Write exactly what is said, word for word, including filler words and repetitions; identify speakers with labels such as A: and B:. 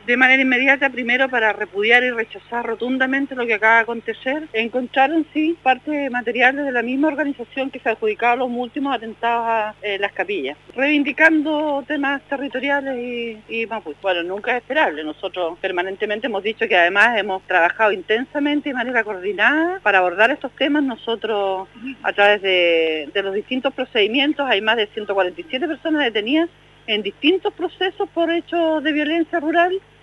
A: De manera inmediata, primero para repudiar y rechazar rotundamente lo que acaba de acontecer, encontraron sí parte material de la misma organización que se ha adjudicado los últimos atentados a eh, Las Capillas, reivindicando temas territoriales y, y mapuche. Bueno, nunca es esperable, nosotros permanentemente hemos dicho que además hemos trabajado intensamente y de manera coordinada para abordar estos temas. Nosotros, a través de, de los distintos procedimientos, hay más de ciento cuarenta y siete personas detenidas en distintos procesos por hechos de violencia rural,